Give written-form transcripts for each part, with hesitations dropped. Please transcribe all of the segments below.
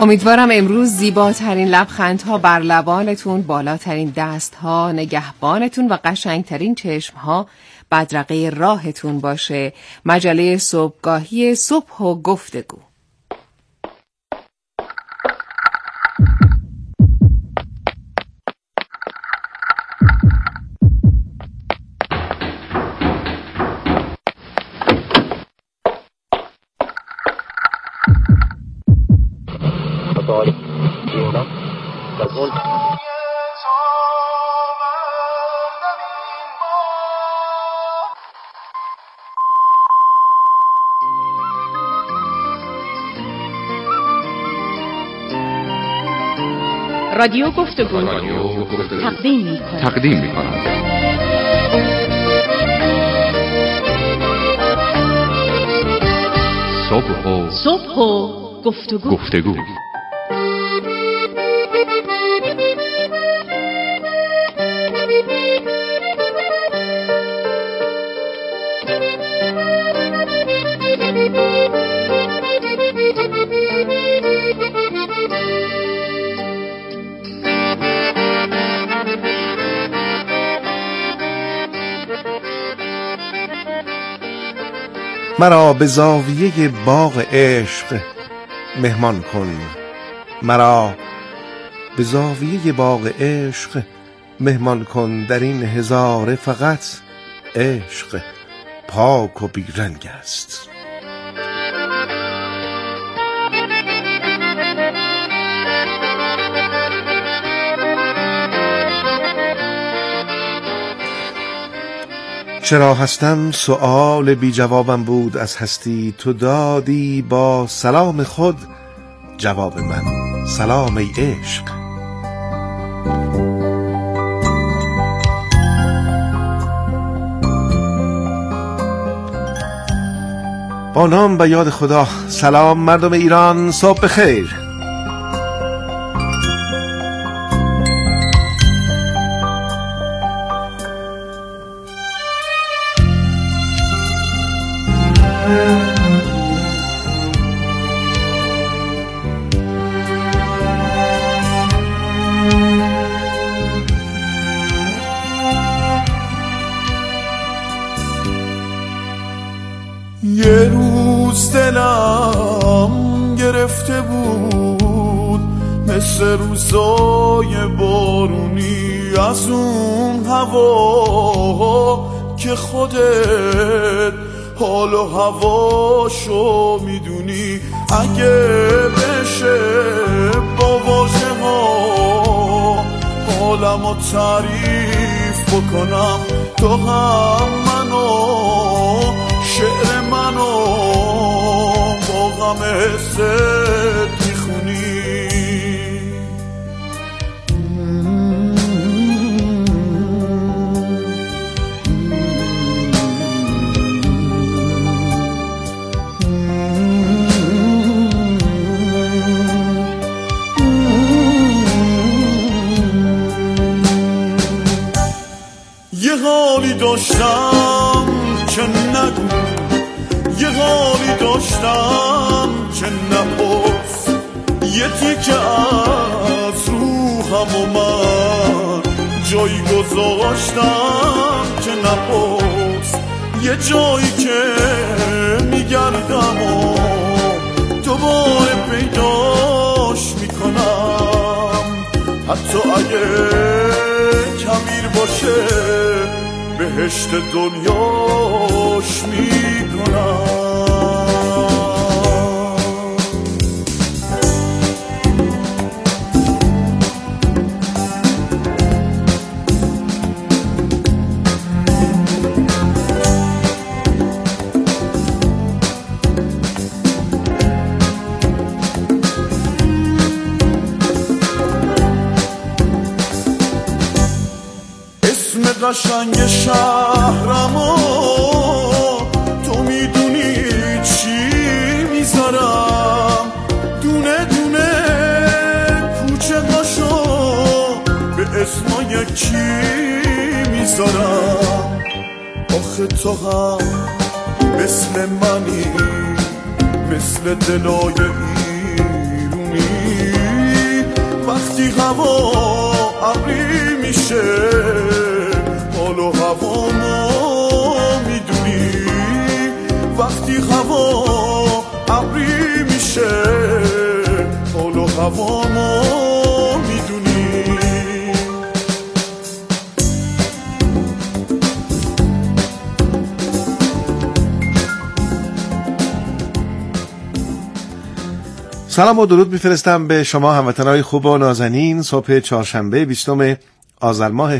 امیدوارم امروز زیباترین لبخندها بر لبانتون، بالاترین دستها نگهبانتون و قشنگترین چشمها بدرقه راهتون باشه. مجله صبحگاهی صبح و گفتگو. رادیو گفتگو تقدیم می‌کند. صبح و گفتگو. مرا به زاویه باغ عشق مهمان کن، مرا به زاویه باغ عشق مهمان کن. در این هزاره فقط عشق پاک و بیرنگ است. چرا هستم سؤال بی جوابم بود از هستی، تو دادی با سلام خود جواب من. سلام ای عشق. با نام و یاد خدا. سلام مردم ایران، صبح بخیر. یه روز دلم گرفته بود مثل روزای بارونی از اون هوا که خودت حال و هواشو میدونی. اگه بشه با واژه ها حالمو تعریف بکنم، تو هم منو شعر منو با غم حست میخونی. یه حالی داشتم که نگو، یه حالی داشتم که نپرس، یه تیکه از روحم و من جایی گذاشتم که نپرس. یه جایی که میگردم و دوباره پیداش میکنم، حتی اگه کبیر باشه بهشت دنیاش میکنم. قشنگ شهرمو تو میدونی چی میذارم، دونه دونه کوچه هاشو به اسمای کی میذارم. آخه تو هم مثل منی، مثل دلای ایرونی، وقتی هوا ابری میشه حال و هوامو میدونی وقتی هوا ابری میشه حال و هوامو میدونی سلام و درود میفرستم به شما هموطنان خوب و نازنین. صبح چهارشنبه 20 آذر ماه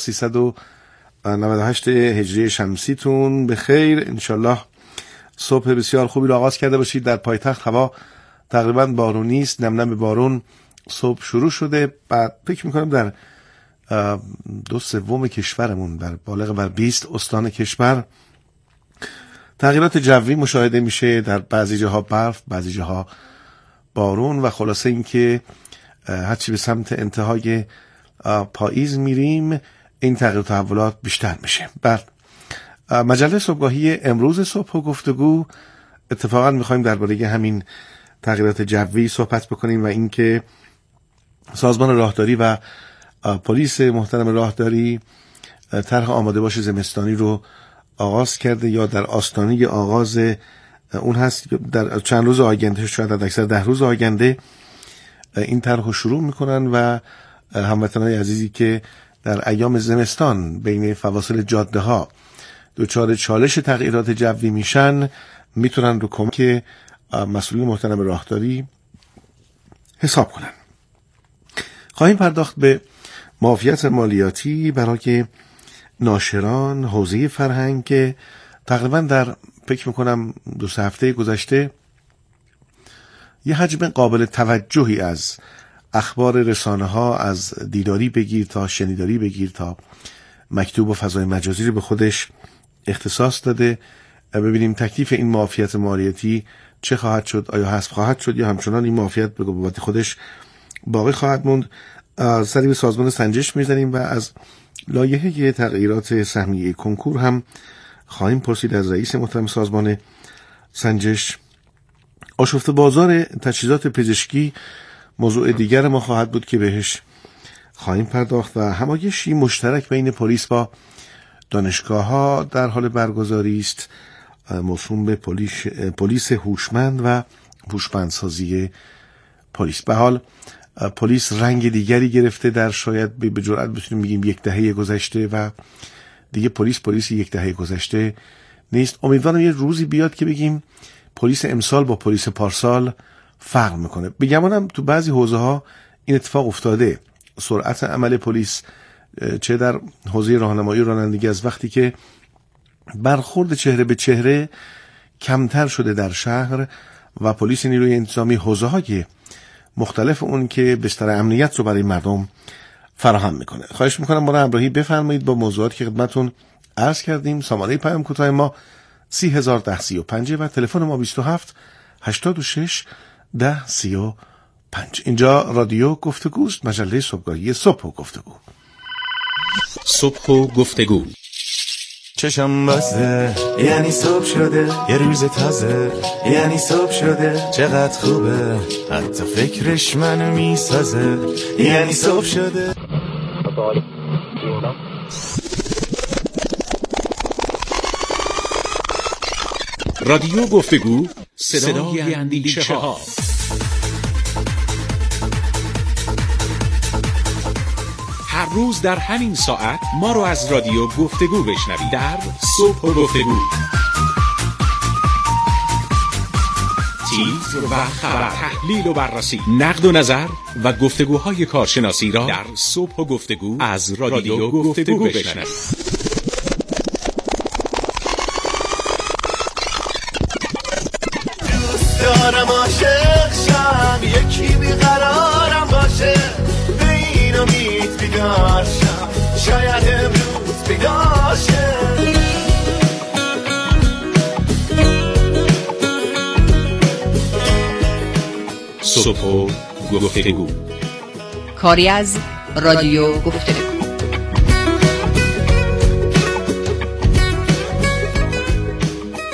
1398 هجری شمسیتون به خیر. انشالله صبح بسیار خوبی رو آغاز کرده باشید. در پایتخت هوا تقریبا بارونی است، نم نم بارون صبح شروع شده. بعد فکر میکنم در 2/3 کشورمون در بالغ بر 20 استان کشور تغییرات جوی مشاهده میشه. در بعضی جاها برف، بعضی جاها بارون و خلاصه این که هرچی به سمت انتهای پاییز میریم این تغییر و تحولات بیشتر میشه. بعد مجله صبحگاهی امروز صبح و گفتگو اتفاقا میخوایم درباره همین تغییرات جوی صحبت بکنیم و اینکه سازمان راهداری و پلیس محترم راهداری طرح آماده باش زمستانی رو آغاز کرده یا در آستانه آغاز اون هست. در چند روز آینده، شاید در اکثر 10 روز آینده این طرح رو شروع میکنن و هموطنان عزیزی که در ایام زمستان بین فواصل جاده ها دچار چالش تغییرات جوی میشن میتونن رو کمک مسئولین محترم راهداری حساب کنن. خواهیم پرداخت به معافیت مالیاتی برای ناشران حوزه فرهنگ که تقریبا در فکر میکنم 2-3 هفته گذشته یه حجم قابل توجهی از اخبار رسانه ها از دیداری بگیر تا شنیداری بگیر تا مکتوب و فضای مجازی رو به خودش اختصاص داده. ببینیم تکلیف این معافیت مالیاتی چه خواهد شد، آیا حذف خواهد شد یا همچنان این معافیت به بابت خودش باقی خواهد موند. سری به سازمان سنجش میزنیم و از لایحه تغییرات سهمیه کنکور هم خواهیم پرسید از رئیس محترم سازمان سنجش. آشفته بازار تجهیزات پزشکی موضوع دیگر ما خواهد بود که بهش خواهیم پرداخت و همایشی مشترک بین پلیس با دانشگاه ها در حال برگزاری است موسوم به پلیس هوشمند و هوشمندسازی پلیس. به حال پلیس رنگ دیگری گرفته در شاید به جرئت بتونیم بگیم 1 دهه گذشته و دیگه پلیس 1 دهه گذشته نیست. امیدوارم یه روزی بیاد که بگیم پلیس امسال با پلیس پارسال فرق میکنه. بگمانم تو بعضی حوزه ها این اتفاق افتاده. سرعت عمل پلیس چه در حوزه راهنمایی و رانندگی از وقتی که برخورد چهره به چهره کمتر شده در شهر و پلیس نیروی انتظامی حوزه های مختلف اون که بستر امنیت رو برای مردم فراهم میکنه. خواهش میکنم ما رو همراهی بفرمایید با موضوعاتی که خدمتتون عرض کردیم. سامانه پیام کوتاه ما 301035 و تلفن ما 27 86 10 35. اینجا رادیو گفتگوست، مجله صبحگاهی صبح و گفتگو. صبح و گفتگو. چشم بسته یعنی صبح شده، یه روز تازه یعنی صبح شده، چقدر خوبه حتی فکرش منو میسازه، یعنی صبح شده. رادیو گفتگو، صدای اندیشه ها. هر روز در همین ساعت ما رو از رادیو گفتگو بشنوید در صبح و گفتگو. تیتر و خبر، تحلیل و بررسی، نقد و نظر و گفتگوهای کارشناسی را در صبح و گفتگو از رادیو گفتگو بشنوید. دارم عاشق شم، یکی بیقرارم باشه، به این امید بیدار شم، شاید امروز بیدار شه. صبح و گفتگو، کاری از رادیو گفتگو.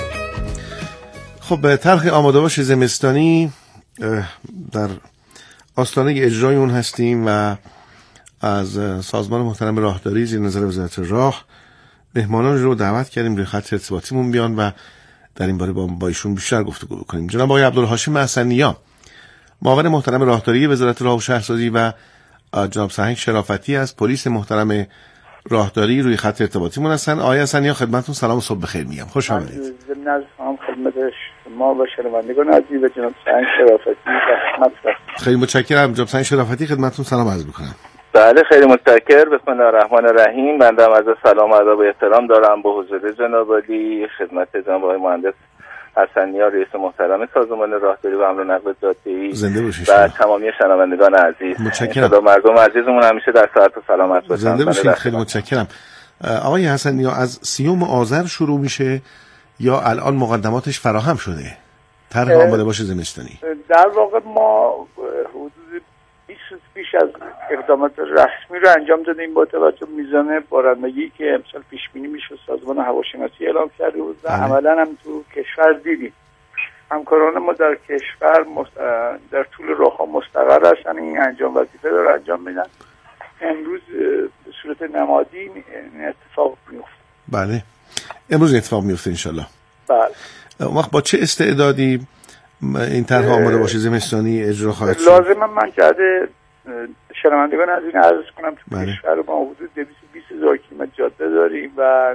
خب طرح آماده باش زمستانی در آستانه اجرای اون هستیم و از سازمان محترم راهداری زیر نظر وزارت راه مهمانان رو دعوت کردیم روی خط ارتباطیمون بیان و در این باره با ایشون بیشتر گفتگو بکنیم. جناب آقای عبدالحاشم حسن‌نیا، معاون محترم راهداری وزارت راه و شهرسازی و جناب سهنگ شرافتی از پلیس محترم راهداری روی خط ارتباطیمون هستن. آقای حسن‌نیا خدمتتون سلام و صبح بخیر میگم. خوش آمدید. ضمن سلام خدمت شما و شنوندگان عزیز و جناب سهنگ شرافتی خدمت هستم. خیلی متشکرم. جناب سهنگ شرافتی خدمتتون سلام عرض می‌کنم. بله خیلی متشکرم. بسم الله الرحمن الرحیم. بنده هم از سلام و ادب و احترام دارم به حضور جناب عالی، خدمت جناب آقای مهندس حسن‌نیا رئیس محترم سازمان راهداری و حمل و نقل جاده‌ای و تمامی شنوندگان عزیز. متشکرم. مردم عزیزمون همیشه در صحت و سلامت باشن. زنده باشید. خیلی متشکرم. آقای حسن‌نیا، از 30 آذر شروع میشه یا الان مقدماتش فراهم شده؟ طرح آماده باش زمستانی. در واقع ما حدود 20 روز پیش از اقدامات رسمی رو انجام دادیم با توجه به میزان بارندگی که امسال پیش بینی میشه سازمان هواشناسی اعلام کرده بود و عملاً هم تو کشور دیدیم. همکاران ما در کشور در طول راه‌ها مستقر هستن، این انجام وظیفه رو انجام میدن. امروز به صورت نمادی این اتفاق میفته. بله، امروز اتفاق میفته انشالله. بله. اون وقت با چه استعدادی این طرح آماده باشه زمستانی اجرا خواهد شد؟ لازمه من جهت شنوندگان از این عرض کنم تو کشور ما حدود 220,000 کیلومتر جاده داریم و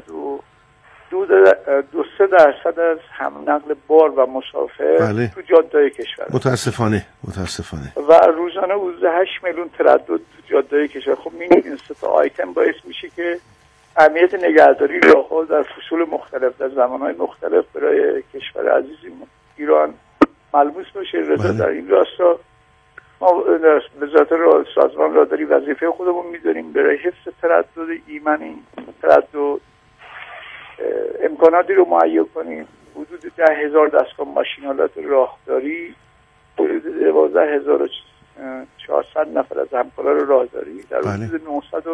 92-3% از حمل نقل بار و مسافر تو جاده‌های کشور. متاسفانه و روزانه حدود 8 میلیون تردد تو جاده‌های کشور. خب این سه تا آیتم باعث میشه که اهمیت نگهداری راه‌ها در فصول مختلف در زمان‌های مختلف برای کشور عزیزمون ایران ملموس باشه. رضا در این راستا ما وزارت سازمان راهداری وظیفه خودمون می‌دونیم برای حفظ تردد ایمنی، تردد امکاناتی رو مهیا کنیم. حدود 10,000 دستگاه ماشینالات راهداری، حدود 12,400 نفر از همکاران راهداری در حدود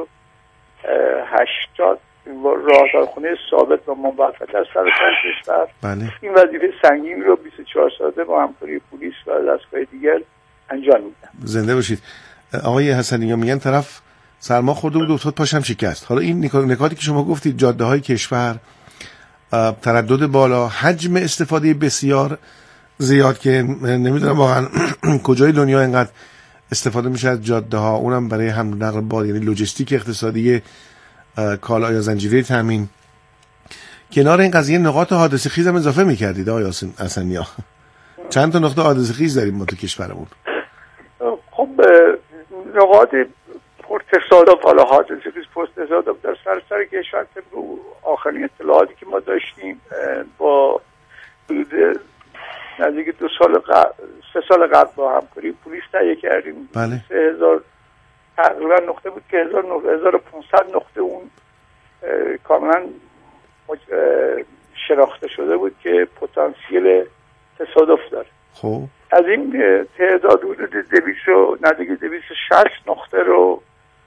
980 راهدارخونه ثابت و موقت در سراسر کشور. این وظیفه سنگین رو 24 ساعته با همکاری پلیس و دستگاه دیگر انجام میدن. زنده باشید. آقای حسن‌نیا، میگن طرف سرما خورده بود افتاد پاشم شکست. حالا این نکاتی که شما گفتید، جاده‌های کشور، تردد بالا، حجم استفاده بسیار زیاد که نمیدونم واقعا کجای دنیا اینقدر استفاده میشه از جاده‌ها، اونم برای حمل و نقل بار، یعنی لوجستیک اقتصادی کالا یا زنجیره تامین. کنار این قضیه نقاط حادثه خیز هم اضافه میکردید آقای حسن‌نیا. چند تا نقطه حادثه خیز داریم ما تو کشورمون. خب نقاط پرتصادف، حالا حادثه خیز پرتصادف در سراسر کشور طبق آخرین اطلاعاتی که ما داشتیم با حدود نزدیک 3 سال قبل با همکاری پلیس تهیه کردیم. 3000 تقریبا نقطه بود که 1500 نقطه اون کاملا شناخته شده بود که پتانسیل تصادف داره. خب از این تعداد حدود 260 نقطه رو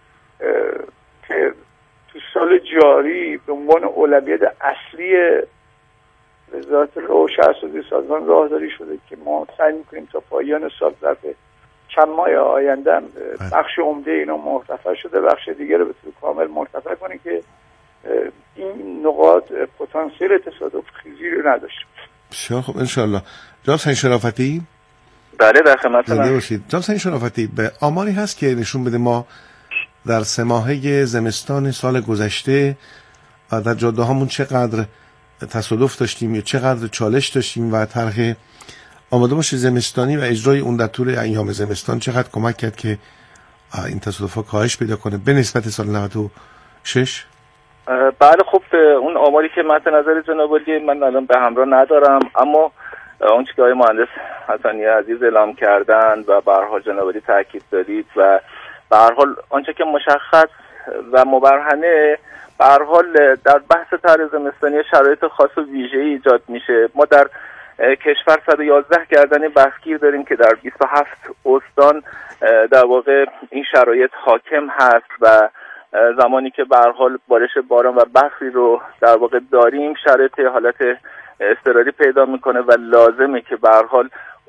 که تو سال جاری به عنوان اولویت اصلی وزارت راه و شهرسازی سازمان راهداری شده که ما سعی می‌کنیم تا پایان سال ظرف چند ماه آینده بخش عمده اینا مرتفع شده، بخش دیگه رو به طور کامل مرتفع کنیم که این نقاط پتانسیل تصادف خیزی رو نداشته. بسیار خب انشالله. جناب سهنگ شرافتی؟ بله در خدمتتونم. زنده باشید. جناب سهنگ شرافتی، به آماری هست که نشون بده ما در 3 ماهه زمستان سال گذشته در جاده هامون چقدر تصادف داشتیم یا چقدر چالش داشتیم و طرح آماده باشه زمستانی و اجرای اون در طول ایام زمستان چقدر کمک کرد که این تصادفات کاهش پیدا کنه به نسبت سال 96؟ بله خب اون آماری که مد نظر جناب عالی من الان به همراه ندارم، اما اون چیزی که آقای مهندس حسن‌نیا عزیز اعلام کردن و به هر حال جناب عالی تاکید دارید و به هر حال آنچه که مشخص و مبرهنه، به هر حال در بحث طرح زمستانی شرایط خاص و ویژه‌ای ایجاد میشه. ما در کشور 111 گردنه بسگیر داریم که در 27 استان در واقع این شرایط حاکم هست و زمانی که به هر حال بارش باران و برفی رو در واقع داریم، شرایط حالت اضطراری پیدا میکنه و لازمه که به هر حال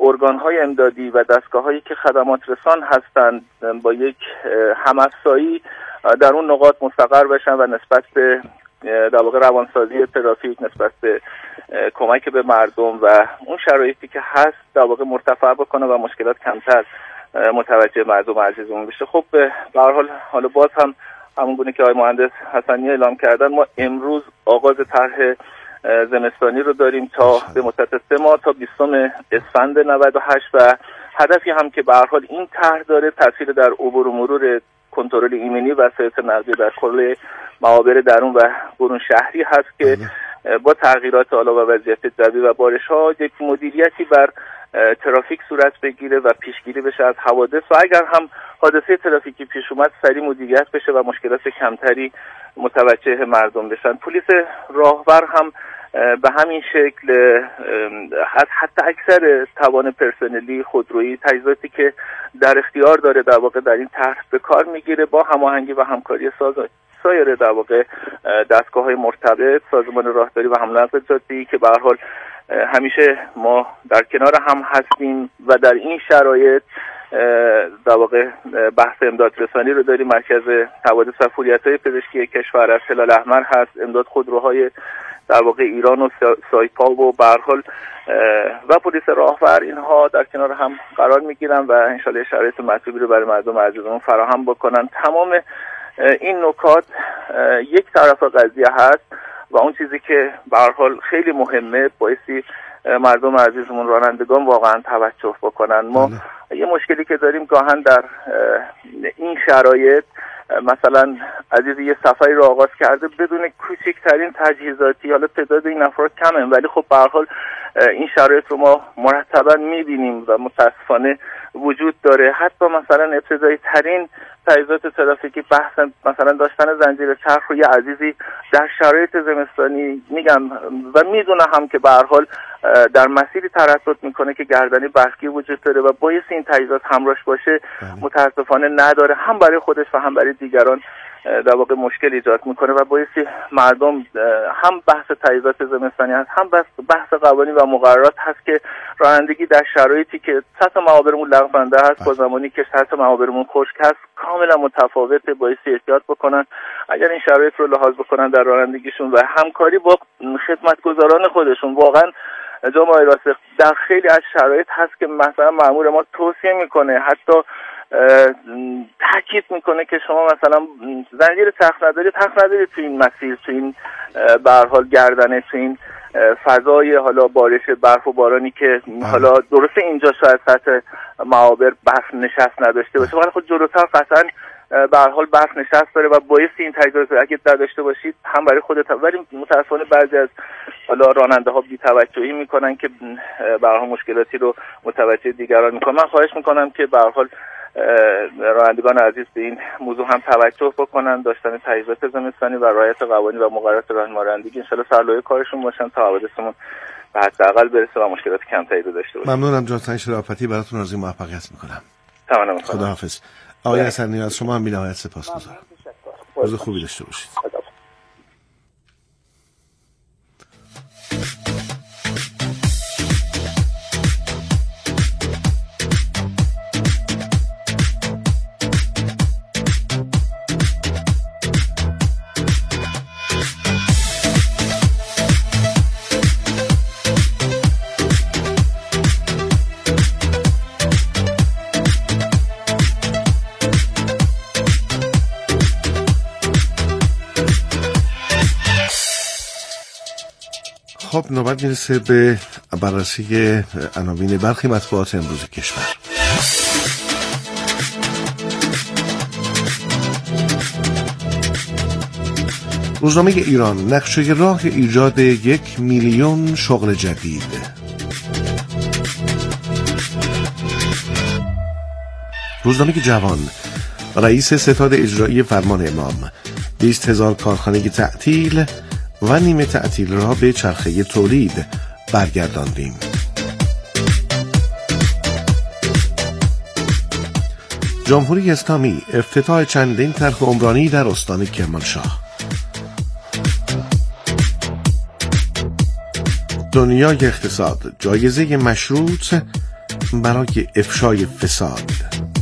ارگان‌های امدادی و دستگاه‌هایی که خدمات رسان هستند با یک هم‌افزایی در اون نقاط مستقر بشن و نسبت به در واقع روانسازی ترافیک، نسبت به کمک به مردم و اون شرایطی که هست در واقع مرتفع بکنه و مشکلات کمتر متوجه مردم عزیزمون بشه. خب به هر حال حالا باز هم همون گونه که آقای مهندس حسنی اعلام کردن، ما امروز آغاز طرح زمستانی رو داریم تا به مدت 3 ماه تا 20 اسفند 98 و هدفی هم که به هر حال این طرح داره تاثیر در عبور و مرور کنترل ایمنی و وسایط نقلیه در کل معابر درون و برون شهری هست که با تغییرات حالا و وضعیت جوی و بارش‌ها یک مدیریتی بر ترافیک صورت بگیره و پیشگیری بشه از حوادث و اگر هم حادثه ترافیکی پیش اومد سریع مدیریت بشه و مشکلات کمتری متوجه مردم بشن. پلیس راهور هم به همین شکل حتی اکثر توان پرسنلی خودرویی تجهیزاتی که در اختیار داره در واقع در این طرح به کار میگیره با هماهنگی و همکاری سایر در واقع دستگاه‌های مرتبط، سازمان راهداری و حمل و نقل جاده‌ای که به هر حال همیشه ما در کنار هم هستیم و در این شرایط در واقع بحث امداد رسانی رو داریم. مرکز حوادث و فوریت‌های پزشکی کشور از هلال احمر هست، امداد خودروهای در واقع ایران و سایپا و به هر حال و پلیس راهور، اینها در کنار هم قرار میگیرن و انشالله شرایط مطلوبی رو برای مردم عزیزمون فراهم بکنن. تمام این نکات یک طرف قضیه هست و اون چیزی که به هر حال خیلی مهمه بایستی مردم عزیزمون رانندگان واقعا توجه بکنن. ما یه مشکلی که داریم گاهن در این شرایط، مثلا عزیزی یه سفری رو آغاز کرده بدون کوچکترین تجهیزاتی، حالا تعداد این افراد کمه ولی خب به هر حال این شرایط رو ما مرتبا می‌بینیم و متاسفانه وجود داره. حتی مثلا ابتدایی ترین تجهیزات ترافیکی بحث مثلا داشتن زنجیر چرخ رو یه عزیزی در شرایط زمستانی میگم و میدونه هم که به هر حال در مسیری تردد میکنه که گردنی برقی وجود داره و باید این تجهیزات همراهش باشه، متاسفانه نداره، هم برای خودش و هم برای دیگران در واقع مشکل ایجاد میکنه و بایستی مردم هم بحث تجهیزات زمستانی هست، هم بحث قوانین و مقررات هست که رانندگی در شرایطی که سطح معابرمون لغزنده هست با زمانی که سطح معابرمون خشک هست کاملا متفاوته، بایستی احتیاط بکنن. اگر این شرایط رو لحاظ بکنن در رانندگیشون و همکاری با خدمتگزاران خودشون، واقعا جامعه راسخ در خیلی از شرایط هست که مثلا مأمور ما توصیه میکنه، حتی تاکید میکنه که شما مثلا زنجیر چرخ ندارید تو این مسیر، تو این به هر حال گردنه، تو این فضای حالا بارش برف و بارانی که حالا درسته اینجا شاید سطح معابر برف نشست نداشته باشه ولی خود جلوتر قطعا به هر حال برف نشست داره و بایستی این تجهیزات اگه داشته باشید هم برای خودت، ولی متاسفانه بعضی از حالا راننده ها بی‌توجهی میکنن که به هر حال مشکلاتی رو متوجه دیگران میکنن. من خواهش میکنم که به هر حال رانندگان عزیز به این موضوع هم توجه بکنن، داشتن تجهیزات زمستانی و رعایت قوانین و مقررات راهنمایی ان شاءالله سرلوحه کارشون باشن تا حوادثمون به حداقل برسه و مشکلات کمتری رو داشته باشیم. ممنونم جناب شرافتی، براتون آرزوی موفقیت میکنم. تمام. خداحافظ. آقای حسنی از شما هم بی‌نهایت سپاسگزارم. روز خوبی داشته باشید. خب نوبت میرسه به بررسی عناوین برخی مطبوعات امروز کشور. روزنامه ایران: نقشه راه ایجاد 1 میلیون شغل جدید. روزنامه جوان: رئیس ستاد اجرایی فرمان امام: 20,000 کارخانه تعطیل و نیمه تعطیل را به چرخه تولید برگرداندیم. جمهوری اسلامی: افتتاح چندین طرح عمرانی در استان کرمانشاه. دنیای اقتصاد: جایزه مشروط برای افشای فساد.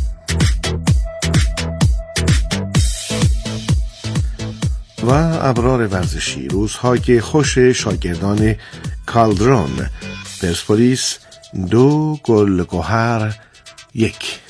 و ابرار ورزشی، روزهای خوش شاگردان کالدرون، پرسپولیس 2 گل گوهر 1.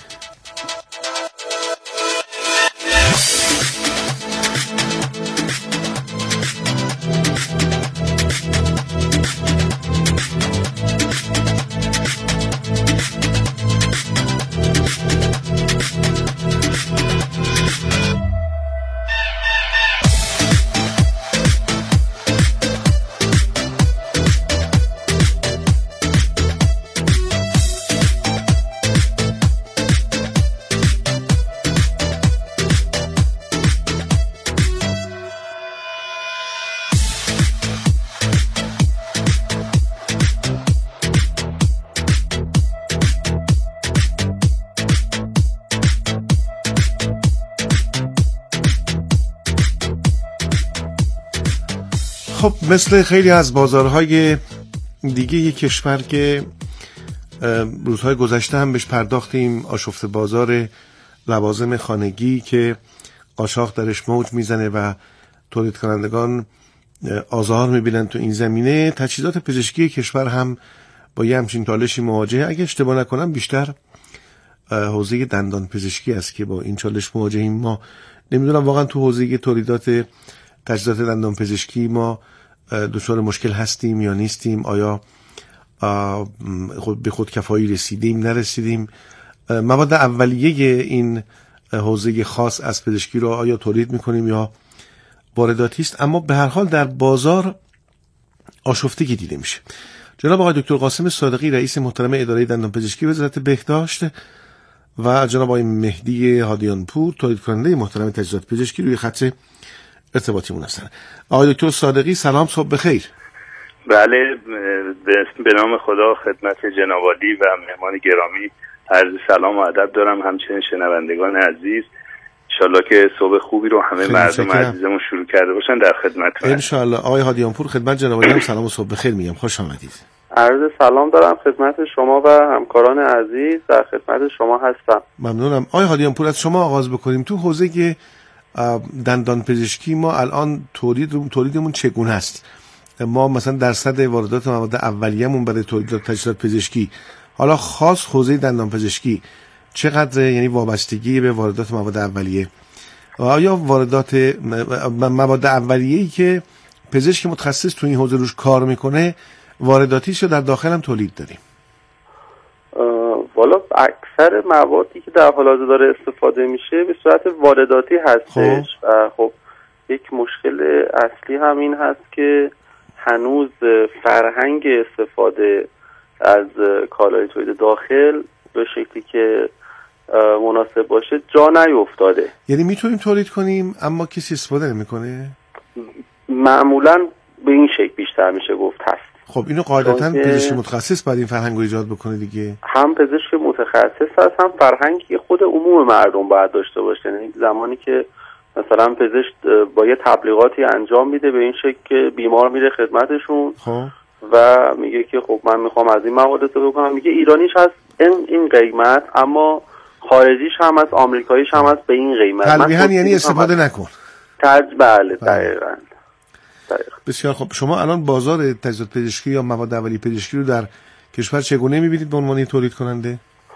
خب مثل خیلی از بازارهای دیگه کشور که روزهای گذشته هم بهش پرداختیم، آشفته بازار لوازم خانگی که قاچاق درش موج میزنه و تولید کنندگان آزار میبینن تو این زمینه، تجهیزات پزشکی کشور هم با یه همچین چالشی مواجهه. اگه اشتباه نکنم بیشتر حوزه دندان پزشکی است که با این چالش مواجهیم. ما نمیدونم واقعا تو حوزه تولیدات تجهیزات دندان پزشکی ما دچار مشکل هستیم یا نیستیم، آیا به خودکفایی رسیدیم نرسیدیم، مواد اولیه این حوزه خاص از پزشکی رو آیا تولید میکنیم یا وارداتی است. اما به هر حال در بازار آشفتگی دیده میشه. جناب آقای دکتر قاسم صادقی رئیس محترم اداره دندان پزشکی وزارت بهداشت و جناب آقای مهدی هادیان پور تولید کننده محترم تجهیزات پزشکی روی خط ارتباطیمون هستن. آقای دکتر صادقی سلام، صبح بخیر. بله، به نام خدا خدمت جناب عالی و مهمان گرامی عرض سلام و ادب دارم، همچنین شنوندگان عزیز. انشالله که صبح خوبی رو همه مردم عزیزمون شروع کرده باشن در خدمتتون. انشالله. آقای هادیان پور خدمت جناب عالی هم سلام و صبح بخیر میگم، خوش آمدید. عرض سلام دارم خدمت شما و همکاران عزیز، در خدمت شما هستم. ممنونم. آقای هادیان پور از شما آغاز بکنیم. تو حوزه دندان پزشکی ما الان تولیدمون چگونه است؟ ما مثلا درصد واردات مواد اولیه‌مون برای تولید تجهیزات پزشکی، حالا خاص حوزه دندان پزشکی، چقدر یعنی وابستگی به واردات مواد اولیه؟ آیا واردات مواد اولیه‌ای که پزشک متخصص تو این حوزه روش کار میکنه وارداتیش رو در داخل هم تولید داریم؟ والا اکثر موادی که در حال حاضر داره استفاده میشه به صورت وارداتی هستش. خب یک مشکل اصلی هم این هست که هنوز فرهنگ استفاده از کالای تولید داخل به شکلی که مناسب باشه جا نیفتاده. یعنی میتونیم تولید کنیم اما کسی استفاده نمیکنه؟ معمولا به این شکل بیشتر میشه گفت هست. خب اینو قاعدتاً پزشک متخصص باید این فرهنگ رو ایجاد بکنه دیگه. هم پزشک متخصص هست، هم فرهنگی خود عموم مردم باید داشته باشه. یعنی زمانی که مثلا پزشک با یه تبلیغاتی انجام میده به این شکل که بیمار میره خدمتشون و میگه که خب من میخوام از این مواد استفاده بکنم، میگه ایرانیش هست این قیمت، اما خارجیش هم هست، آمریکاییش هم هست به این قیمت. تلویحاً یعنی استفاده نکن. بله دقیقاً. بسیار خب. شما الان بازار تجهیزات پزشکی یا مواد اولیه پزشکی رو در کشور چگونه می‌بینید به عنوان تولید کننده؟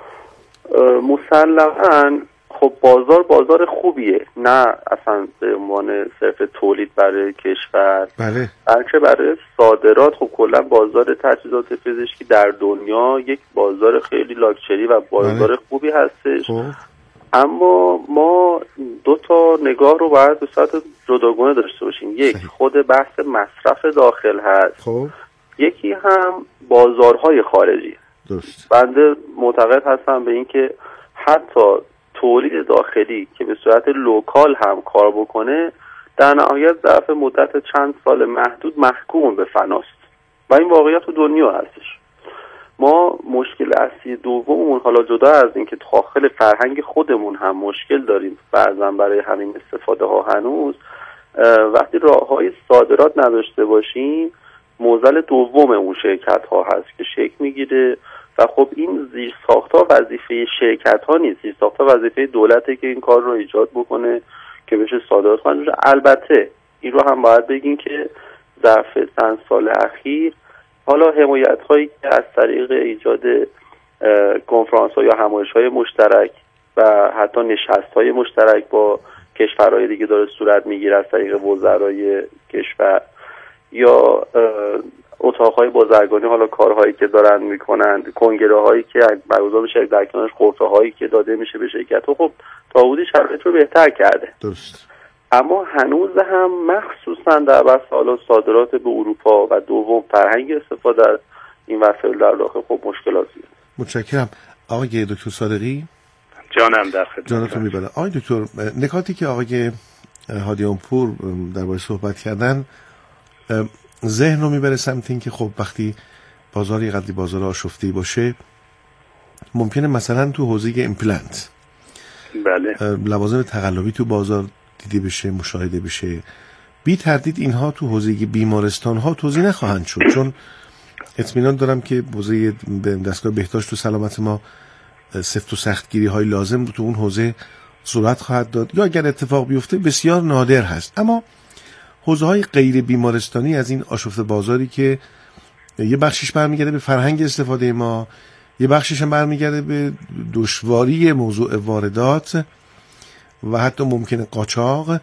مسلماً خب بازار خوبیه، نه اصلا به عنوان صرف تولید برای کشور، بله، بلکه برای صادرات. خب کلا بازار تجهیزات پزشکی در دنیا یک بازار خیلی لاکچری و بازار خوبی هستش. اما ما دو تا نگاه رو باید به صورت جداگانه داشته باشیم. یک خود بحث مصرف داخل هست، یکی هم بازارهای خارجی. درست. بنده معتقد هستم به این که حتی تولید داخلی که به صورت لوکال هم کار بکنه در نهایت ظرف مدت چند سال محدود محکوم به فناست و این واقعیت تو دنیا هستش. ما مشکل اصلی دوممون، حالا جدا از این که داخل فرهنگ خودمون هم مشکل داریم بعضا برای همین استفاده ها، هنوز وقتی راههای صادرات نداشته باشیم، معضل دوم اون شرکت ها هست که شکل میگیره و خب این زیرساخت‌ها وظیفه شرکت‌ها نیست، زیرساخت‌ها وظیفه دولته که این کار رو ایجاد بکنه که بشه صادرات کنه. البته این رو هم باید بگیم که ظرف چند سال اخیر حالا حمایت‌هایی که از طریق ایجاد کنفرانس‌ها یا همایش‌های مشترک و حتی نشست‌های مشترک با کشورهای دیگه داره صورت میگیره از طریق وزرای کشور یا اتاق‌های بازرگانی، حالا کارهایی که دارن میکنن، کنگره‌هایی که برگزار میشه در کنارش قرفه‌هایی که داده میشه به شرکت‌ها، خب تا حدودی شرایط رو بهتر کرده. درست. اما هنوز هم مخصوصا در بحث حالا صادرات به اروپا و دوم فرهنگ استفاده از این وسایل در داخل خب مشکلاتی. متشکرم. آقای دکتر صادقی جانم در خدمت. جانتون میبره. آقای دکتر، نکاتی که آقای هادیانپور درباره صحبت کردن ذهن رو میبره سمت این که خب وقتی بازار قدری بازار آشفته باشه ممکنه مثلا تو حوزه ایمپلنت بله لوازم تقلبی تو بازار دیده بشه، مشاهده بشه. بی تردید اینها تو حوزه بیمارستان ها توزیع نخواهند شد، چون اطمینان دارم که حوزه دستگاه بهداشت و سلامت ما سفت و سختگیری های لازم رو تو اون حوزه صورت خواهد داد، یا اگر اتفاق بیفته بسیار نادر هست. اما حوزه های غیر بیمارستانی از این آشفته بازاری که یه بخشش برمیگرده به فرهنگ استفاده ما، یه بخشش هم برمیگرده به دشواری موضوع واردات و حتی ممکنه قاچاق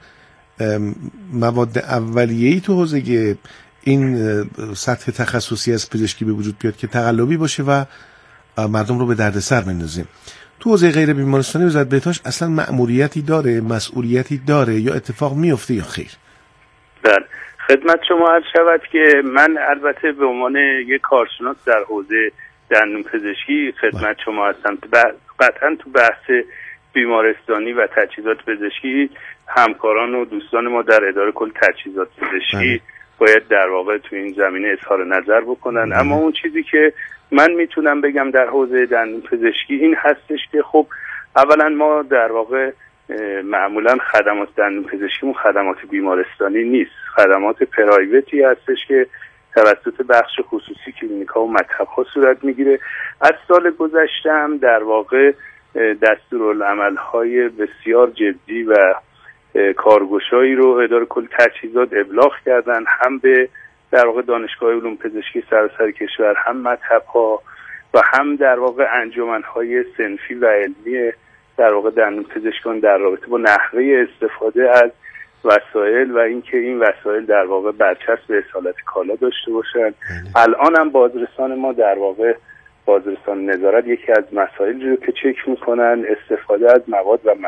مواد اولیه‌ای تو حوزه این سطح تخصصی از پزشکی به وجود بیاد که تقلبی باشه و مردم رو به دردسر بندازه. تو حوزه غیر بیمارستانی وزارت بهداشت اصلا مأموریتی داره، مسئولیتی داره، یا اتفاق میفته یا خیر؟ بله، خدمت شما عرض شود که من البته به عنوان یک کارشناس در حوزه دندون پزشکی خدمت شما هستم. قطعا تو بحث بیمارستانی و تجهیزات پزشکی همکاران و دوستان ما در اداره کل تجهیزات پزشکی باید در واقع تو این زمینه اظهار نظر بکنن. اما اون چیزی که من میتونم بگم در حوزه دندون پزشکی این هستش که خب اولا ما در واقع معمولا خدمات دندون پزشکیمون خدمات بیمارستانی نیست، خدمات پرایوتی هستش که توسط بخش خصوصی کلینیک‌ها و مطب‌ها صورت میگیره. از سال گذشته هم در واقع دستورالعمل‌های بسیار جدی و کارگشایی رو اداره کل تجهیزات ابلاغ کردن، هم به در واقع دانشگاه علوم پزشکی سراسر کشور، هم مطب‌ها و هم در واقع انجمن‌های صنفی و علمی در واقع دندون پزشکان در رابطه با نحوه استفاده از وسایل و اینکه این وسایل در واقع برچسب اصالت کالا داشته باشن. الان هم بازرسان ما در واقع بازرسان نظارت یکی از مسائل رو که چک میکنن استفاده از مواد و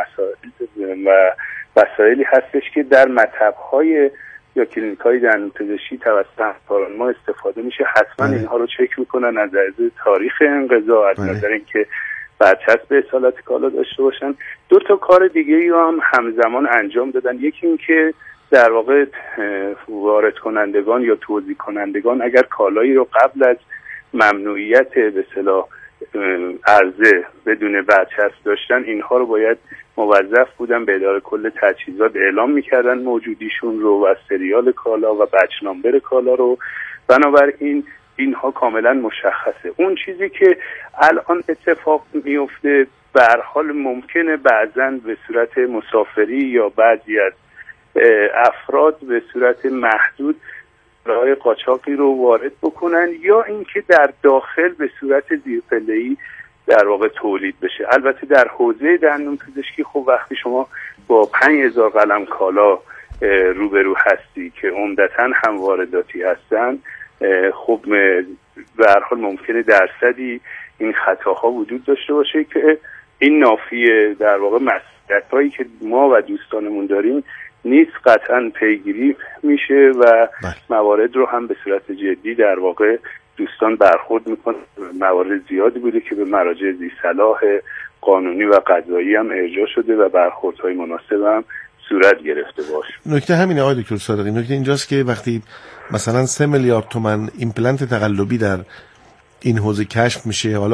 وسایلی هستش که در مطب‌های یا کلینیک‌های دندون پزشکی توسط همکاران ما استفاده میشه. حتما اینها رو چک میکنن از نظر تاریخ انقضا، از نظر اینکه برچسب اصالت کالا داشته باشن. دو تا کار دیگه ای هم همزمان انجام دادن. یکی این که در واقع وارد کنندگان یا توزیع کنندگان اگر کالایی رو قبل از ممنوعیت به اصطلاح عرضه بدون برچسب داشتن، اینها رو باید موظف بودن به اداره کل تجهیزات اعلام میکردن موجودیشون رو و سریال کالا و بچ نامبر کالا رو. بنابراین اینها کاملا مشخصه. اون چیزی که الان اتفاق میفته به هر حال ممکنه بعضاً به صورت مسافری یا بعضی از افراد به صورت محدود راه قاچاقی رو وارد بکنن یا اینکه در داخل به صورت زیرپله‌ای در واقع تولید بشه. البته در حوزه دندون پزشکی خب وقتی شما با 5000 قلم کالا روبرو هستی که عمدتاً هم وارداتی هستن، خب به هر حال ممکنه درصدی این خطاها وجود داشته باشه که این نافی در واقع مسئولیت‌هایی که ما و دوستانمون داریم نیست، قطعاً پیگیری میشه و موارد رو هم به صورت جدی در واقع دوستان برخورد میکنن. موارد زیادی بوده که به مراجع ذی‌صلاح قانونی و قضایی هم ارجاع شده و برخوردهای مناسب هم صورت گرفته باشه. نکته همینه آقای دکتر صادقی، نکته اینجاست که وقتی مثلا 3 میلیارد تومان ایمپلنت تقلبی در این حوزه کشف میشه، حالا